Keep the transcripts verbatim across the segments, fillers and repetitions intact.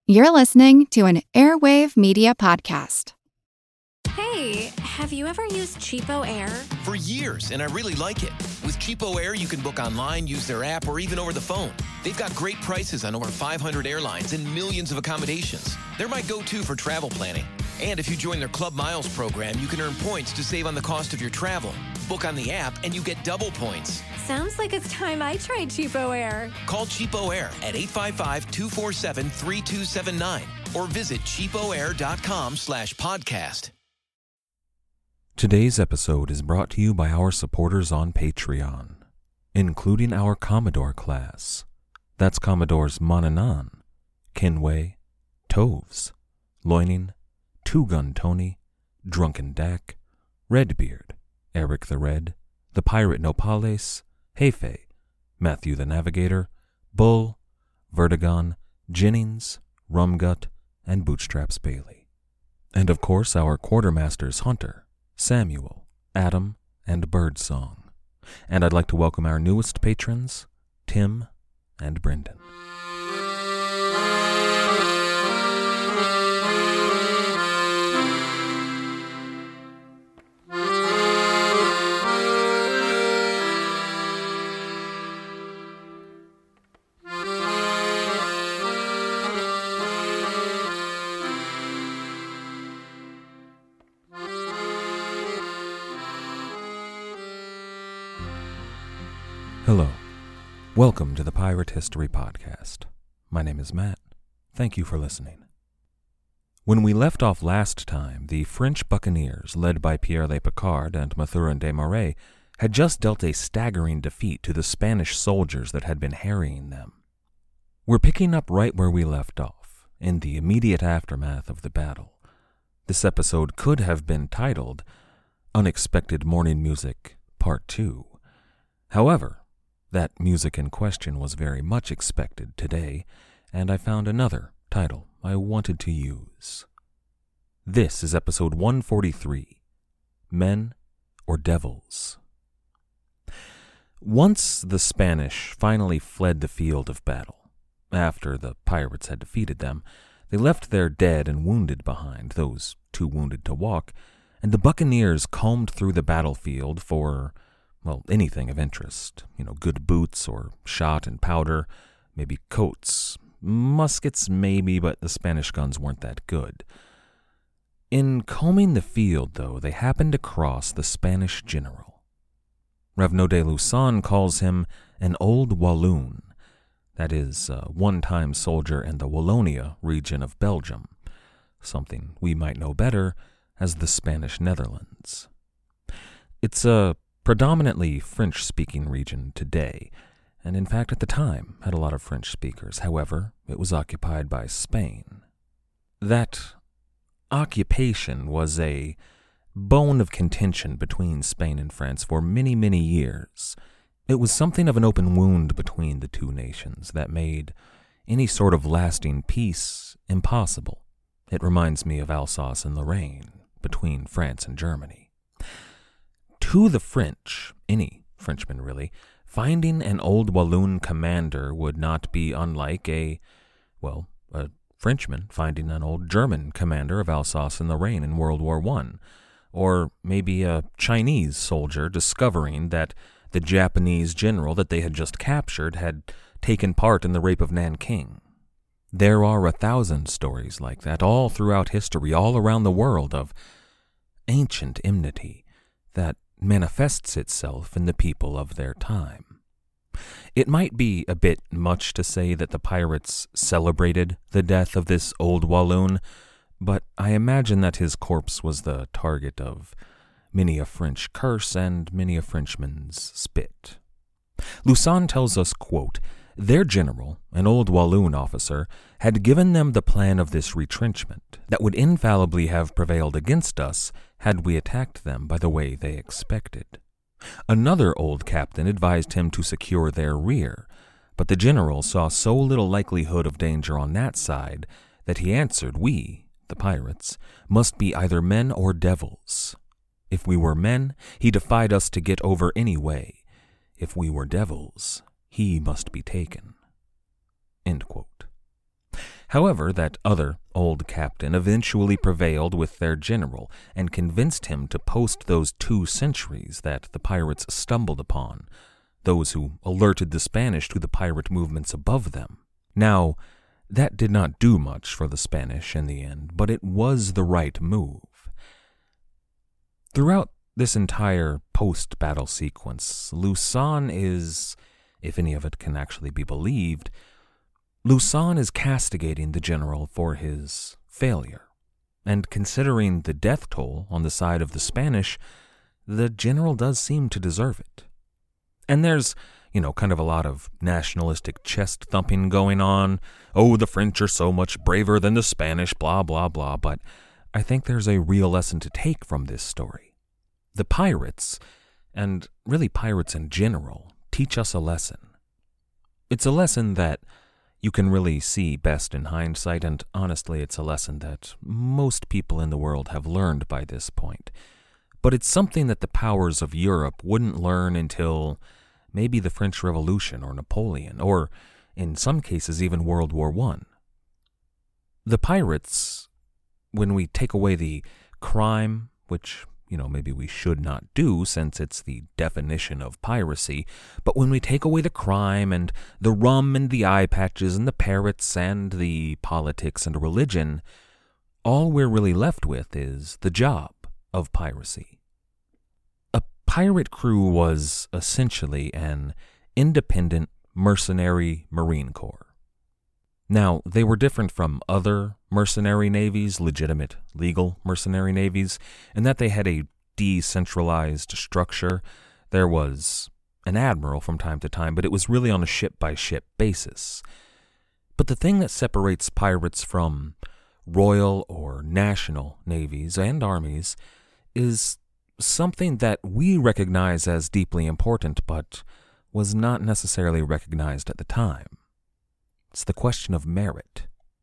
You're listening to an Airwave Media Podcast. Hey, have you ever used Cheapo Air? For years, and I really like it. With Cheapo Air, you can book online, use their app, or even over the phone. They've got great prices on over five hundred airlines and millions of accommodations. They're my go-to for travel planning. And if you join their Club Miles program, you can earn points to save on the cost of your travel. Book on the app, and you get double points. Sounds like it's time I tried Cheapo Air. Call Cheapo Air at eight five five, two four seven, three two seven nine or visit cheapoair.com slash podcast. Today's episode is brought to you by our supporters on Patreon, including our Commodore class. That's Commodores Monanan, Kinway, Toves, Loining, Two Gun Tony, Drunken Dak, Redbeard, Eric the Red, The Pirate Nopales, Hefe, Matthew the Navigator, Bull, Vertigon, Jennings, Rumgut, and Bootstraps Bailey. And of course our Quartermasters Hunter, Samuel, Adam, and Birdsong. And I'd like to welcome our newest patrons, Tim and Brendan. Hello. Welcome to the Pirate History Podcast. My name is Matt. Thank you for listening. When we left off last time, the French buccaneers, led by Pierre Le Picard and Mathurin de Marais, had just dealt a staggering defeat to the Spanish soldiers that had been harrying them. We're picking up right where we left off, in the immediate aftermath of the battle. This episode could have been titled Unexpected Morning Music, Part two. However, that music in question was very much expected today, and I found another title I wanted to use. This is episode one forty-three, Men or Devils. Once the Spanish finally fled the field of battle, after the pirates had defeated them, they left their dead and wounded behind, those too wounded to walk, and the buccaneers combed through the battlefield for Well, anything of interest, you know, good boots or shot and powder, maybe coats, muskets maybe, but the Spanish guns weren't that good. In combing the field, though, they happened across the Spanish general. Raveneau de Lussan calls him an old Walloon, that is, a one-time soldier in the Wallonia region of Belgium, something we might know better as the Spanish Netherlands. It's a predominantly French-speaking region today, and in fact at the time had a lot of French speakers. However, it was occupied by Spain. That occupation was a bone of contention between Spain and France for many, many years. It was something of an open wound between the two nations that made any sort of lasting peace impossible. It reminds me of Alsace and Lorraine between France and Germany. To the French, any Frenchman really, finding an old Walloon commander would not be unlike a, well, a Frenchman finding an old German commander of Alsace and Lorraine in World War One, or maybe a Chinese soldier discovering that the Japanese general that they had just captured had taken part in the rape of Nanking. There are a thousand stories like that all throughout history, all around the world, of ancient enmity that manifests itself in the people of their time. It might be a bit much to say that the pirates celebrated the death of this old Walloon, but I imagine that his corpse was the target of many a French curse and many a Frenchman's spit. Lussan tells us, quote, their general, an old Walloon officer, had given them the plan of this retrenchment that would infallibly have prevailed against us had we attacked them by the way they expected. Another old captain advised him to secure their rear, but the general saw so little likelihood of danger on that side that he answered we, the pirates, must be either men or devils. If we were men, he defied us to get over any way. If we were devils, he must be taken. End quote. However, that other old captain eventually prevailed with their general and convinced him to post those two sentries that the pirates stumbled upon, those who alerted the Spanish to the pirate movements above them. Now, that did not do much for the Spanish in the end, but it was the right move. Throughout this entire post-battle sequence, Luzon is, if any of it can actually be believed, Luzon is castigating the general for his failure. And considering the death toll on the side of the Spanish, the general does seem to deserve it. And there's, you know, kind of a lot of nationalistic chest thumping going on. Oh, the French are so much braver than the Spanish, blah, blah, blah. But I think there's a real lesson to take from this story. The pirates, and really pirates in general, teach us a lesson. It's a lesson that you can really see best in hindsight, and honestly, it's a lesson that most people in the world have learned by this point. But it's something that the powers of Europe wouldn't learn until maybe the French Revolution or Napoleon, or in some cases even World War One. The pirates, when we take away the crime, which, you know, maybe we should not do since it's the definition of piracy, but when we take away the crime and the rum and the eye patches and the parrots and the politics and religion, all we're really left with is the job of piracy. A pirate crew was essentially an independent mercenary Marine Corps. Now, they were different from other mercenary navies, legitimate, legal mercenary navies, in that they had a decentralized structure. There was an admiral from time to time, but it was really on a ship-by-ship basis. But the thing that separates pirates from royal or national navies and armies is something that we recognize as deeply important, but was not necessarily recognized at the time. It's the question of merit.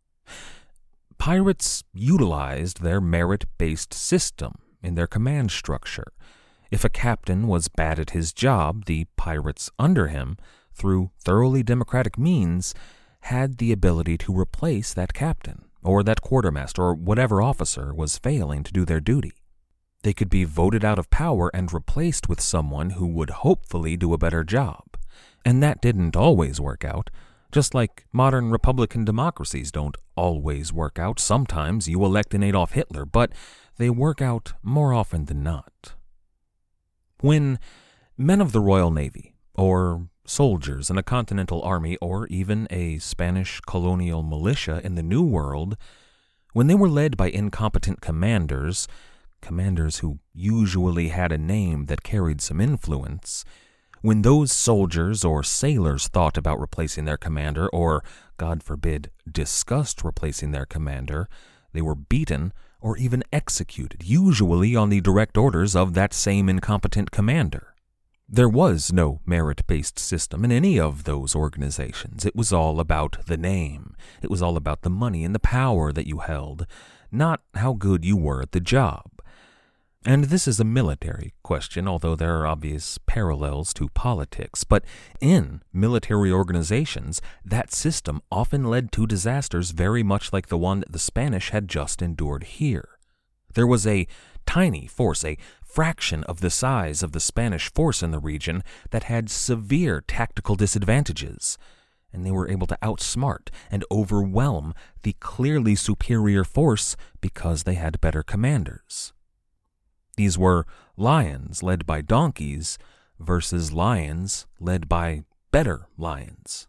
Pirates utilized their merit-based system in their command structure. If a captain was bad at his job, the pirates under him, through thoroughly democratic means, had the ability to replace that captain, or that quartermaster, or whatever officer was failing to do their duty. They could be voted out of power and replaced with someone who would hopefully do a better job. And that didn't always work out. Just like modern Republican democracies don't always work out. Sometimes you elect an Adolf Hitler, but they work out more often than not. When men of the Royal Navy, or soldiers in a continental army, or even a Spanish colonial militia in the New World, when they were led by incompetent commanders, commanders who usually had a name that carried some influence, when those soldiers or sailors thought about replacing their commander, or, God forbid, discussed replacing their commander, they were beaten or even executed, usually on the direct orders of that same incompetent commander. There was no merit-based system in any of those organizations. It was all about the name. It was all about the money and the power that you held, not how good you were at the job. And this is a military question, although there are obvious parallels to politics. But in military organizations, that system often led to disasters very much like the one that the Spanish had just endured here. There was a tiny force, a fraction of the size of the Spanish force in the region, that had severe tactical disadvantages, and they were able to outsmart and overwhelm the clearly superior force because they had better commanders. These were lions led by donkeys versus lions led by better lions.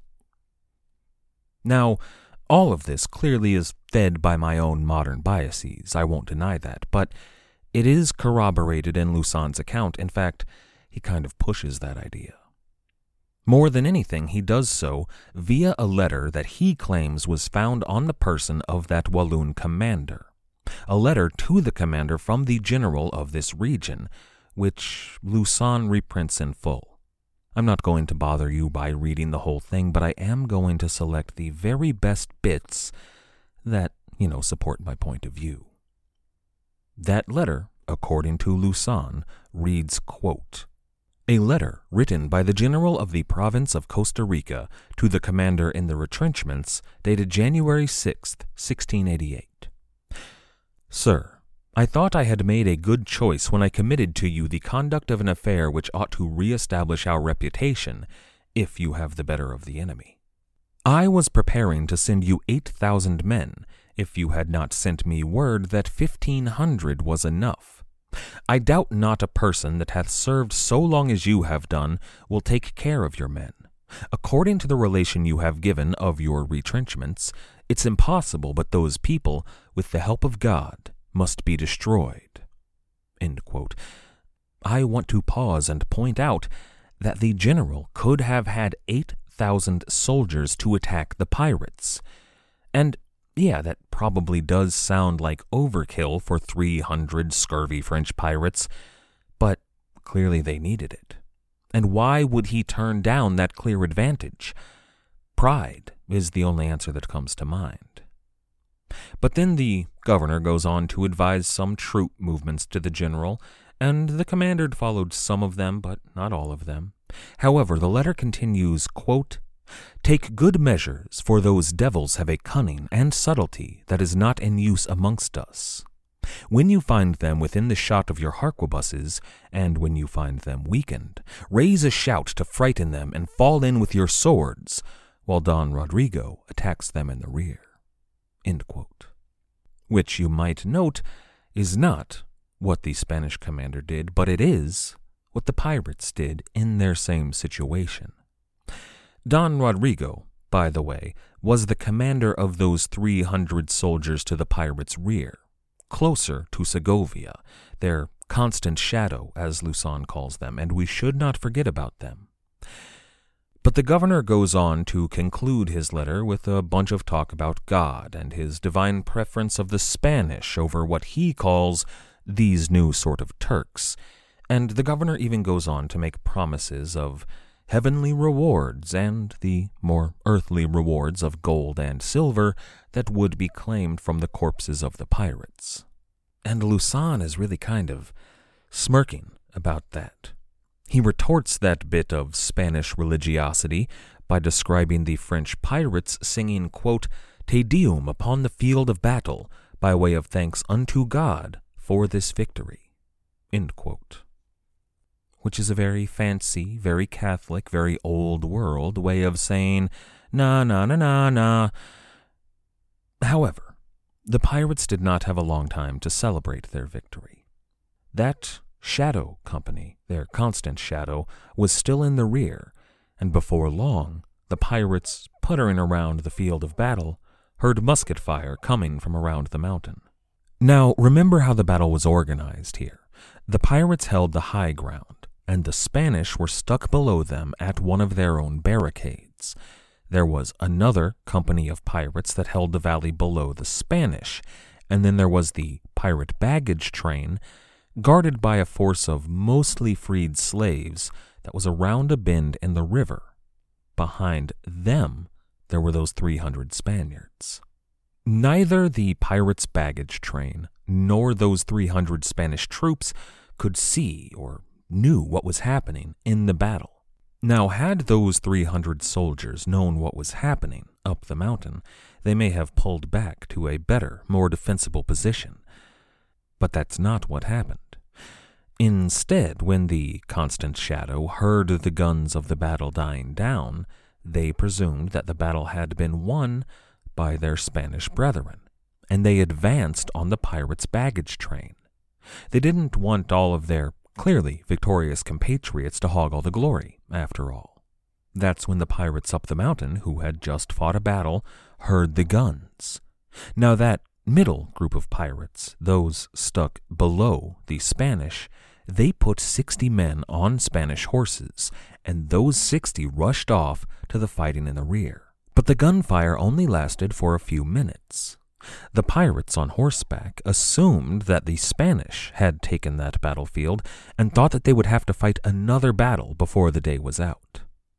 Now, all of this clearly is fed by my own modern biases, I won't deny that, but it is corroborated in Luzon's account. In fact, he kind of pushes that idea. More than anything, he does so via a letter that he claims was found on the person of that Walloon commander. A letter to the commander from the general of this region, which Luzon reprints in full. I'm not going to bother you by reading the whole thing, but I am going to select the very best bits that, you know, support my point of view. That letter, according to Luzon, reads, quote, A letter written by the general of the province of Costa Rica to the commander in the retrenchments, dated January sixth, sixteen eighty-eight. Sir, I thought I had made a good choice when I committed to you the conduct of an affair which ought to re-establish our reputation, if you have the better of the enemy. I was preparing to send you eight thousand men, if you had not sent me word that fifteen hundred was enough. I doubt not a person that hath served so long as you have done will take care of your men. According to the relation you have given of your retrenchments, it's impossible but those people, with the help of God, must be destroyed. End quote. I want to pause and point out that the general could have had eight thousand soldiers to attack the pirates. And yeah, that probably does sound like overkill for three hundred scurvy French pirates, but clearly they needed it. And why would he turn down that clear advantage? Pride is the only answer that comes to mind. But then the governor goes on to advise some troop movements to the general, and the commander followed some of them, but not all of them. However, the letter continues, quote, "Take good measures, for those devils have a cunning and subtlety that is not in use amongst us. When you find them within the shot of your harquebuses, and when you find them weakened, raise a shout to frighten them and fall in with your swords, while Don Rodrigo attacks them in the rear." End quote. Which you might note is not what the Spanish commander did, but it is what the pirates did in their same situation. Don Rodrigo, by the way, was the commander of those three hundred soldiers to the pirates' rear, closer to Segovia, their constant shadow, as Luçon calls them, and we should not forget about them. But the governor goes on to conclude his letter with a bunch of talk about God and his divine preference of the Spanish over what he calls these new sort of Turks, and the governor even goes on to make promises of heavenly rewards and the more earthly rewards of gold and silver that would be claimed from the corpses of the pirates. And Luçon is really kind of smirking about that. He retorts that bit of Spanish religiosity by describing the French pirates singing, quote, "Te Deum upon the field of battle, by way of thanks unto God for this victory," end quote. Which is a very fancy, very Catholic, very old world way of saying, na na na na na. However, the pirates did not have a long time to celebrate their victory. That shadow company, their constant shadow, was still in the rear, and before long, the pirates, puttering around the field of battle, heard musket fire coming from around the mountain. Now, remember how the battle was organized here. The pirates held the high ground, and the Spanish were stuck below them at one of their own barricades. There was another company of pirates that held the valley below the Spanish, and then there was the pirate baggage train, guarded by a force of mostly freed slaves that was around a bend in the river. Behind them, there were those three hundred Spaniards. Neither the pirates' baggage train nor those three hundred Spanish troops could see or knew what was happening in the battle. Now, had those three hundred soldiers known what was happening up the mountain, they may have pulled back to a better, more defensible position. But that's not what happened. Instead, when the constant shadow heard the guns of the battle dying down, they presumed that the battle had been won by their Spanish brethren, and they advanced on the pirates' baggage train. They didn't want all of their clearly victorious compatriots to hog all the glory, after all. That's when the pirates up the mountain, who had just fought a battle, heard the guns. Now that middle group of pirates, those stuck below the Spanish, they put sixty men on Spanish horses, and those sixty rushed off to the fighting in the rear. But the gunfire only lasted for a few minutes. The pirates on horseback assumed that the Spanish had taken that battlefield and thought that they would have to fight another battle before the day was out.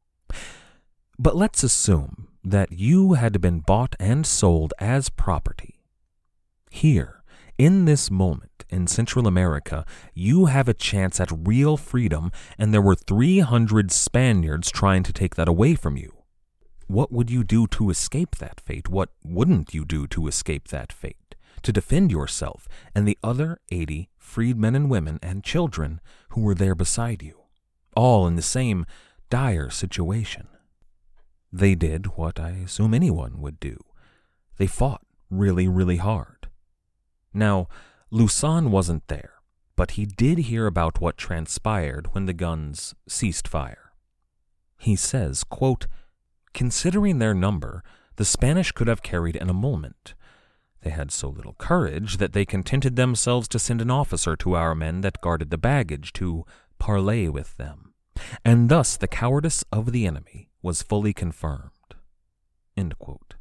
But let's assume that you had been bought and sold as property. Here, In this moment, in Central America, you have a chance at real freedom, and there were three hundred Spaniards trying to take that away from you. What would you do to escape that fate? What wouldn't you do to escape that fate? To defend yourself and the other eighty freedmen and women and children who were there beside you, all in the same dire situation. They did what I assume anyone would do. They fought really, really hard. Now, Lussan wasn't there, but he did hear about what transpired when the guns ceased fire. He says, quote, "Considering their number, the Spanish could have carried an emolument. They had so little courage that they contented themselves to send an officer to our men that guarded the baggage to parley with them, and thus the cowardice of the enemy was fully confirmed." End quote.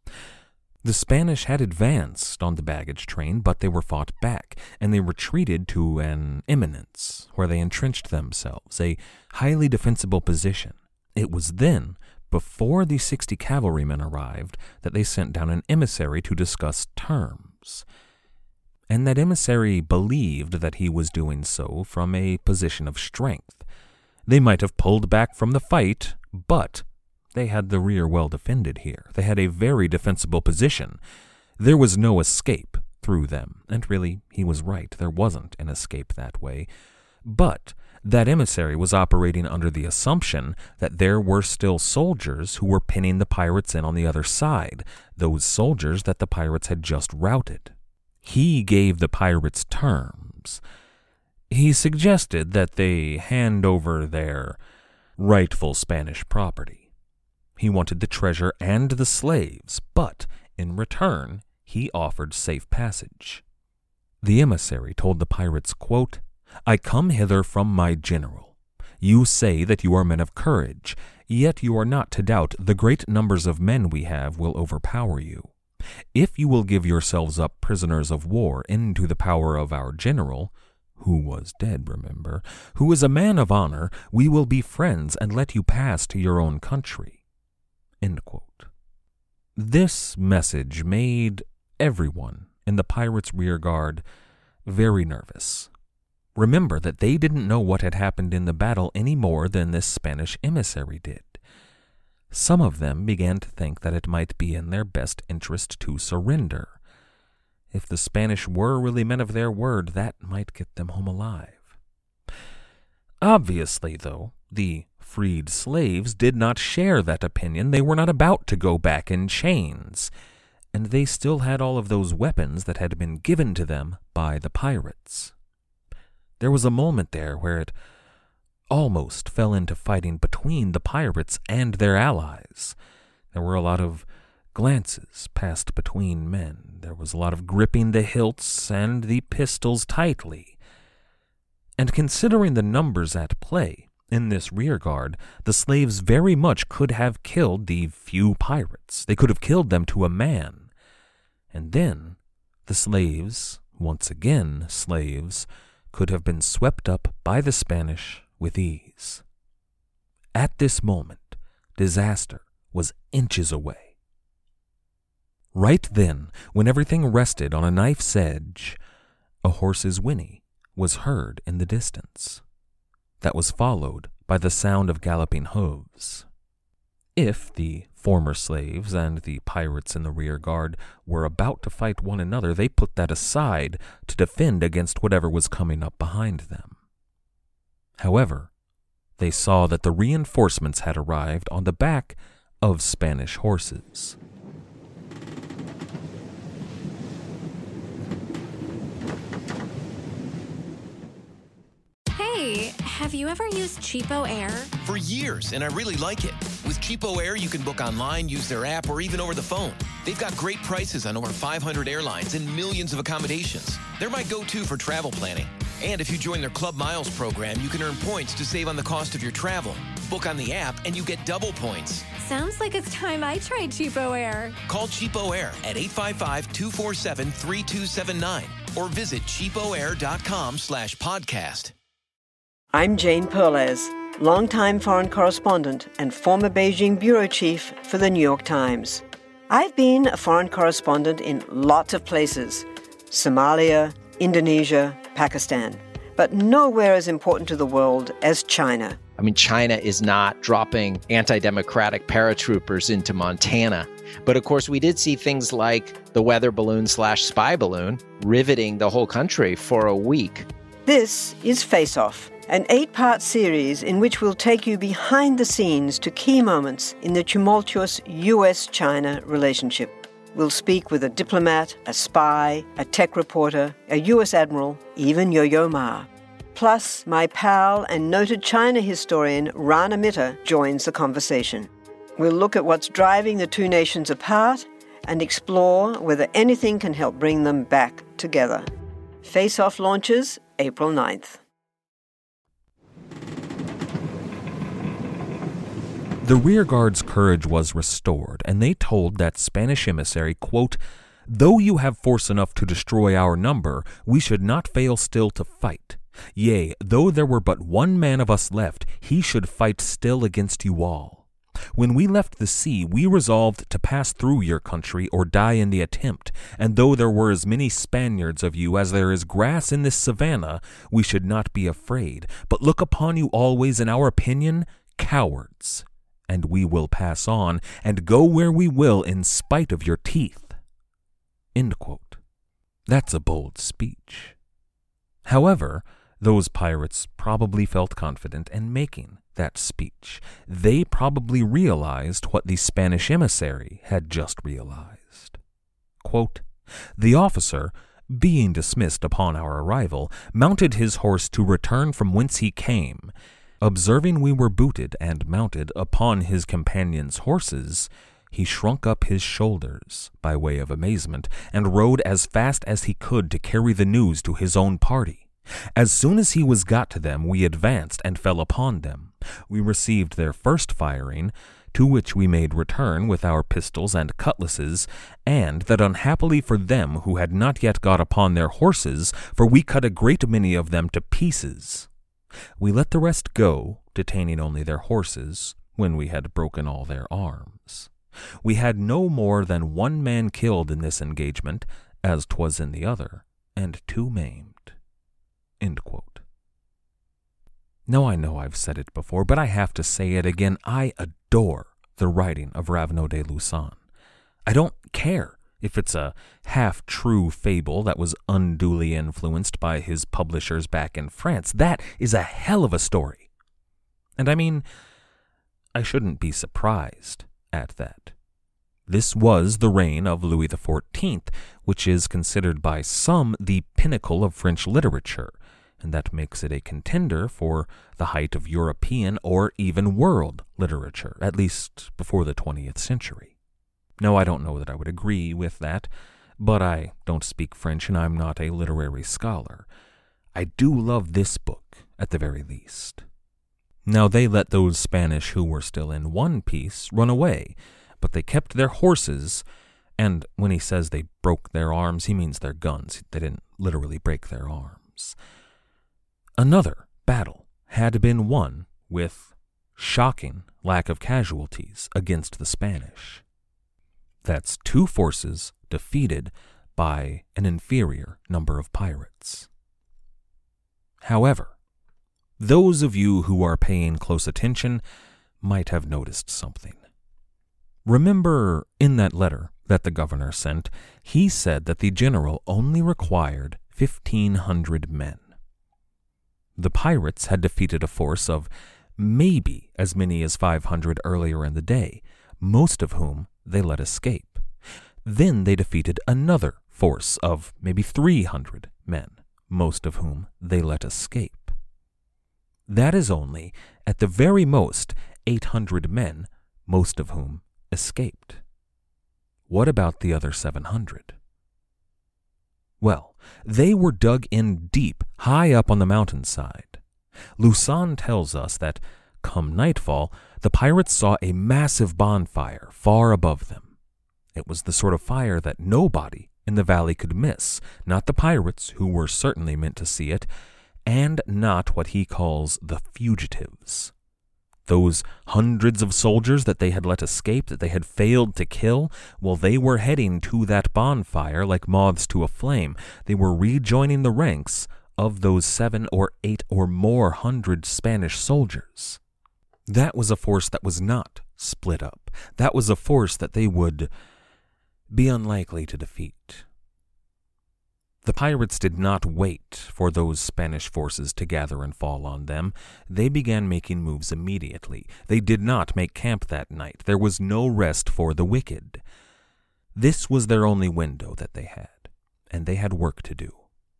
The Spanish had advanced on the baggage train, but they were fought back, and they retreated to an eminence where they entrenched themselves, a highly defensible position. It was then, before the sixty cavalrymen arrived, that they sent down an emissary to discuss terms. And that emissary believed that he was doing so from a position of strength. They might have pulled back from the fight, but they had the rear well defended here. They had a very defensible position. There was no escape through them, and really, he was right. There wasn't an escape that way. But that emissary was operating under the assumption that there were still soldiers who were pinning the pirates in on the other side, those soldiers that the pirates had just routed. He gave the pirates terms. He suggested that they hand over their rightful Spanish property. He wanted the treasure and the slaves, but in return, he offered safe passage. The emissary told the pirates, quote, "I come hither from my general. You say that you are men of courage, yet you are not to doubt the great numbers of men we have will overpower you. If you will give yourselves up prisoners of war into the power of our general," who was dead, remember, "who is a man of honor, we will be friends and let you pass to your own country." End quote. This message made everyone in the pirates' rear guard very nervous. Remember that they didn't know what had happened in the battle any more than this Spanish emissary did. Some of them began to think that it might be in their best interest to surrender. If the Spanish were really men of their word, that might get them home alive. Obviously, though, the freed slaves did not share that opinion. They were not about to go back in chains, and they still had all of those weapons that had been given to them by the pirates. There was a moment there where it almost fell into fighting between the pirates and their allies. There were a lot of glances passed between men. There was a lot of gripping the hilts and the pistols tightly. And considering the numbers at play in this rearguard, the slaves very much could have killed the few pirates. They could have killed them to a man. And then the slaves, once again slaves, could have been swept up by the Spanish with ease. At this moment, disaster was inches away. Right then, when everything rested on a knife's edge, a horse's whinny was heard in the distance. That was followed by the sound of galloping hooves. If the former slaves and the pirates in the rear guard were about to fight one another, they put that aside to defend against whatever was coming up behind them. However, they saw that the reinforcements had arrived on the back of Spanish horses. Hey, have you ever used Cheapo Air? For years, and I really like it. With Cheapo Air, you can book online, use their app, or even over the phone. They've got great prices on over five hundred airlines and millions of accommodations. They're my go-to for travel planning. And if you join their Club Miles program, you can earn points to save on the cost of your travel. Book on the app, and you get double points. Sounds like it's time I tried Cheapo Air. Call Cheapo Air at eight five five, two four seven, three two seven nine or visit cheapoair.com slash podcast. I'm Jane Perlez, longtime foreign correspondent and former Beijing bureau chief for the New York Times. I've been a foreign correspondent in lots of places, Somalia, Indonesia, Pakistan. But nowhere as important to the world as China. I mean, China is not dropping anti-democratic paratroopers into Montana. But of course, we did see things like the weather balloon slash spy balloon riveting the whole country for a week. This is Face Off, an eight-part series in which we'll take you behind the scenes to key moments in the tumultuous U S China relationship. We'll speak with a diplomat, a spy, a tech reporter, a U S admiral, even Yo-Yo Ma. Plus, my pal and noted China historian Rana Mitter joins the conversation. We'll look at what's driving the two nations apart and explore whether anything can help bring them back together. Face Off launches April ninth. The rearguard's courage was restored, and they told that Spanish emissary, quote, "Though you have force enough to destroy our number, we should not fail still to fight. Yea, though there were but one man of us left, he should fight still against you all. When we left the sea, we resolved to pass through your country or die in the attempt, and though there were as many Spaniards of you as there is grass in this savannah, we should not be afraid, but look upon you always, in our opinion, cowards. And we will pass on, and go where we will in spite of your teeth." End quote. That's a bold speech. However, those pirates probably felt confident in making that speech. They probably realized what the Spanish emissary had just realized. Quote, "The officer, being dismissed upon our arrival, mounted his horse to return from whence he came. Observing we were booted and mounted upon his companions' horses, he shrunk up his shoulders by way of amazement, and rode as fast as he could to carry the news to his own party. As soon as he was got to them, we advanced and fell upon them. We received their first firing, to which we made return with our pistols and cutlasses, and that unhappily for them who had not yet got upon their horses, for we cut a great many of them to pieces. We let the rest go, detaining only their horses, when we had broken all their arms. We had no more than one man killed in this engagement, as 'twas in the other, and two maimed." End quote. Now I know I've said it before, but I have to say it again. I adore the writing of Raveneau de Lussan. I don't care if it's a half-true fable that was unduly influenced by his publishers back in France. That is a hell of a story. And I mean, I shouldn't be surprised at that. This was the reign of Louis the Fourteenth, which is considered by some the pinnacle of French literature, and that makes it a contender for the height of European or even world literature, at least before the twentieth century. No, I don't know that I would agree with that, but I don't speak French and I'm not a literary scholar. I do love this book, at the very least. Now they let those Spanish who were still in one piece run away, but they kept their horses, and when he says they broke their arms, he means their guns. They didn't literally break their arms. Another battle had been won with shocking lack of casualties against the Spanish. That's two forces defeated by an inferior number of pirates. However, those of you who are paying close attention might have noticed something. Remember, in that letter that the governor sent, he said that the general only required fifteen hundred men. The pirates had defeated a force of maybe as many as five hundred earlier in the day, most of whom they let escape. Then they defeated another force of maybe three hundred men, most of whom they let escape. That is only, at the very most, eight hundred men, most of whom escaped. What about the other seven hundred? Well, they were dug in deep, high up on the mountainside. Lussan tells us that, come nightfall, the pirates saw a massive bonfire far above them. It was the sort of fire that nobody in the valley could miss, not the pirates, who were certainly meant to see it, and not what he calls the fugitives. Those hundreds of soldiers that they had let escape, that they had failed to kill, well, they were heading to that bonfire like moths to a flame. They were rejoining the ranks of those seven or eight or more hundred Spanish soldiers. That was a force that was not split up. That was a force that they would be unlikely to defeat. The pirates did not wait for those Spanish forces to gather and fall on them. They began making moves immediately. They did not make camp that night. There was no rest for the wicked. This was their only window that they had, and they had work to do.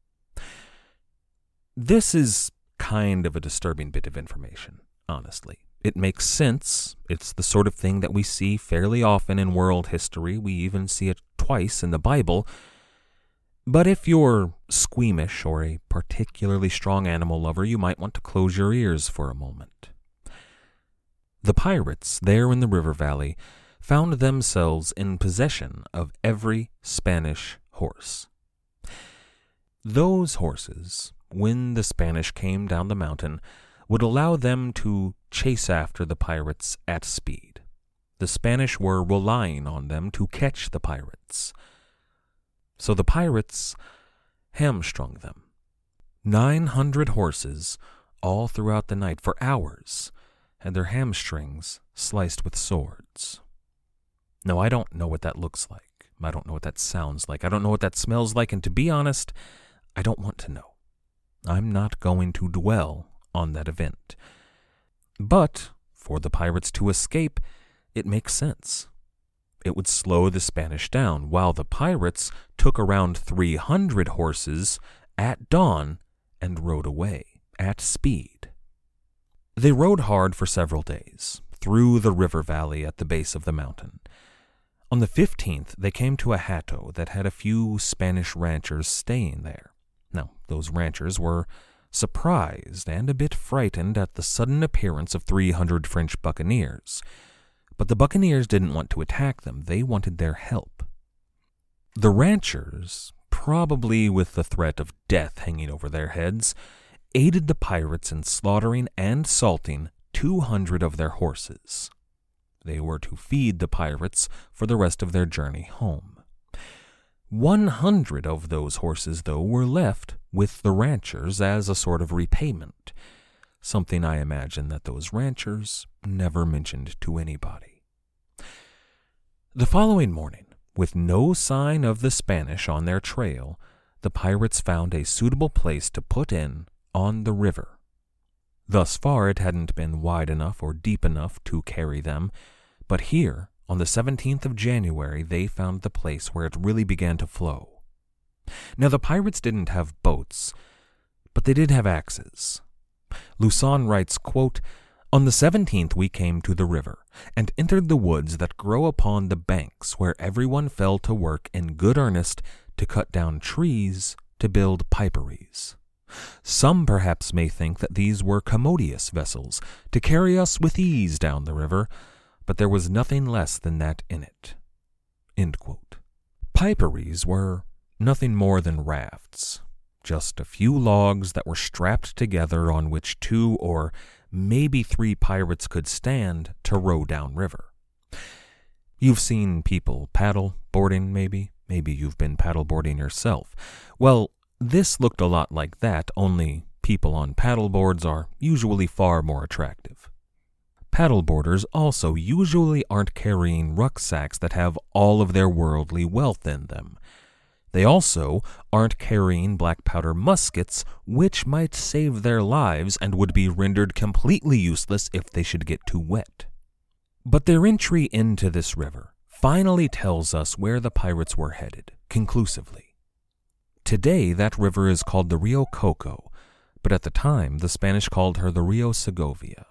This is kind of a disturbing bit of information, honestly. It makes sense. It's the sort of thing that we see fairly often in world history. We even see it twice in the Bible. But if you're squeamish or a particularly strong animal lover, you might want to close your ears for a moment. The pirates there in the river valley found themselves in possession of every Spanish horse. Those horses, when the Spanish came down the mountain, would allow them to chase after the pirates at speed. The Spanish were relying on them to catch the pirates. So the pirates hamstrung them. Nine hundred horses, all throughout the night for hours, had their hamstrings sliced with swords. Now, I don't know what that looks like. I don't know what that sounds like. I don't know what that smells like, and to be honest, I don't want to know. I'm not going to dwell on that event. But for the pirates to escape, it makes sense. It would slow the Spanish down, while the pirates took around three hundred horses at dawn and rode away at speed. They rode hard for several days, through the river valley at the base of the mountain. On the fifteenth, they came to a hato that had a few Spanish ranchers staying there. Now, those ranchers were surprised and a bit frightened at the sudden appearance of three hundred French buccaneers. But the buccaneers didn't want to attack them. They wanted their help. The ranchers, probably with the threat of death hanging over their heads, aided the pirates in slaughtering and salting two hundred of their horses. They were to feed the pirates for the rest of their journey home. One hundred of those horses, though, were left with the ranchers as a sort of repayment, something I imagine that those ranchers never mentioned to anybody. The following morning, with no sign of the Spanish on their trail, the pirates found a suitable place to put in on the river. Thus far it hadn't been wide enough or deep enough to carry them, but here, on the seventeenth of January, they found the place where it really began to flow. Now, the pirates didn't have boats, but they did have axes. Lucan writes, quote, "On the seventeenth we came to the river, and entered the woods that grow upon the banks, where everyone fell to work in good earnest to cut down trees to build piperies. Some perhaps may think that these were commodious vessels, to carry us with ease down the river, but there was nothing less than that in it." End quote. Piperies were nothing more than rafts, just a few logs that were strapped together on which two or maybe three pirates could stand to row downriver. You've seen people paddle boarding, maybe. Maybe you've been paddle boarding yourself. Well, this looked a lot like that, only people on paddle boards are usually far more attractive. Paddleboarders also usually aren't carrying rucksacks that have all of their worldly wealth in them. They also aren't carrying black powder muskets, which might save their lives and would be rendered completely useless if they should get too wet. But their entry into this river finally tells us where the pirates were headed, conclusively. Today, that river is called the Rio Coco, but at the time, the Spanish called her the Rio Segovia.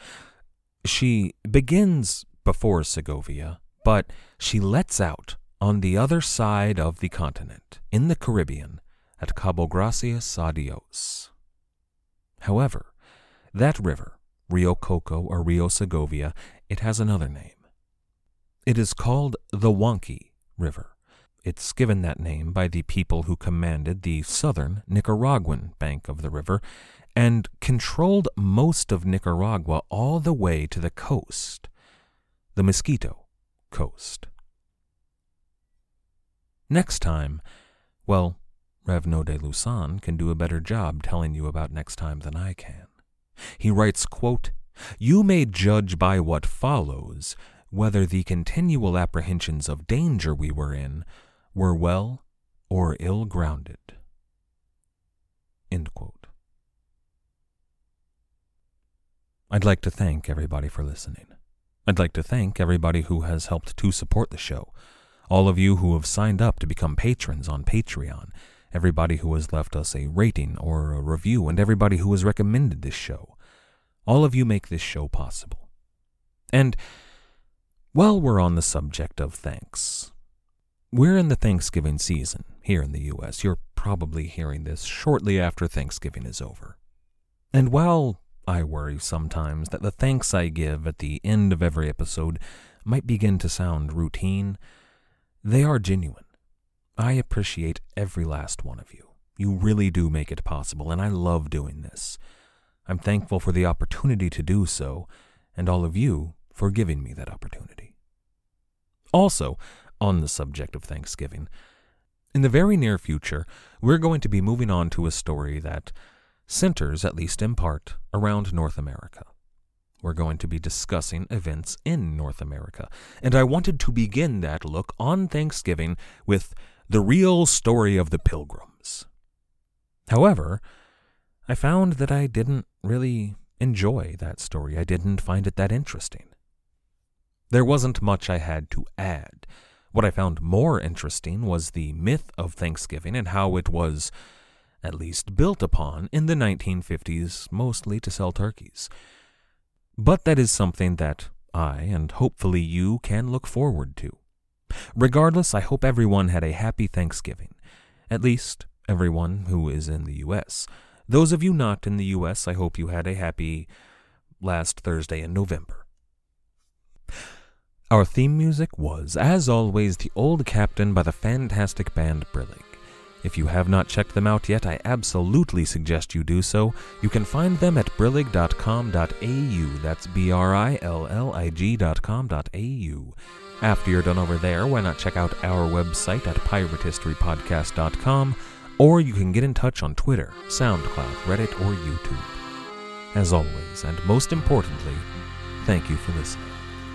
She begins before Segovia, but she lets out on the other side of the continent, in the Caribbean, at Cabo Gracias a Dios. However, that river, Rio Coco or Rio Segovia, it has another name. It is called the Huanqui River. It's given that name by the people who commanded the southern Nicaraguan bank of the river, and controlled most of Nicaragua all the way to the coast, the Mosquito Coast. Next time, well, Revno de Lusan can do a better job telling you about next time than I can. He writes, quote, "You may judge by what follows whether the continual apprehensions of danger we were in were well or ill-grounded." End quote. I'd like to thank everybody for listening. I'd like to thank everybody who has helped to support the show, all of you who have signed up to become patrons on Patreon, everybody who has left us a rating or a review, and everybody who has recommended this show. All of you make this show possible. And while we're on the subject of thanks, we're in the Thanksgiving season here in the U S. You're probably hearing this shortly after Thanksgiving is over. And while I worry sometimes that the thanks I give at the end of every episode might begin to sound routine, they are genuine. I appreciate every last one of you. You really do make it possible, and I love doing this. I'm thankful for the opportunity to do so, and all of you for giving me that opportunity. Also, on the subject of Thanksgiving, in the very near future, we're going to be moving on to a story that centers, at least in part, around North America. We're going to be discussing events in North America, and I wanted to begin that look on Thanksgiving with the real story of the Pilgrims. However, I found that I didn't really enjoy that story. I didn't find it that interesting. There wasn't much I had to add. What I found more interesting was the myth of Thanksgiving and how it was at least built upon in the nineteen fifties, mostly to sell turkeys. But that is something that I, and hopefully you, can look forward to. Regardless, I hope everyone had a happy Thanksgiving. At least, everyone who is in the U S. Those of you not in the U S, I hope you had a happy last Thursday in November. Our theme music was, as always, The Old Captain by the fantastic band Brillig. If you have not checked them out yet, I absolutely suggest you do so. You can find them at brillig dot com dot a u. That's B R I L L I G dot com dot a u. After you're done over there, why not check out our website at pirate history podcast dot com, or you can get in touch on Twitter, SoundCloud, Reddit, or YouTube. As always, and most importantly, thank you for listening.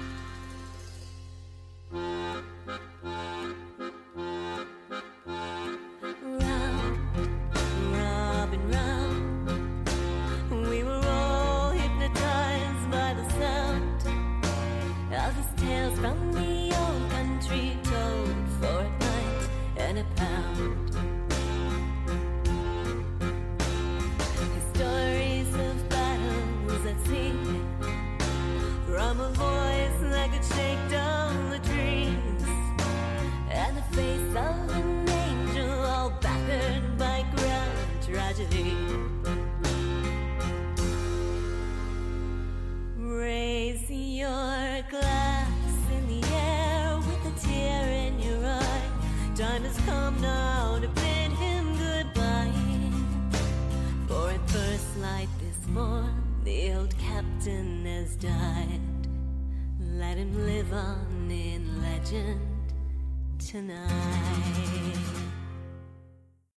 Raise your glass in the air with a tear in your eye. Time has come now to bid him goodbye. For at first light this morn, the old captain has died. Let him live on in legend tonight.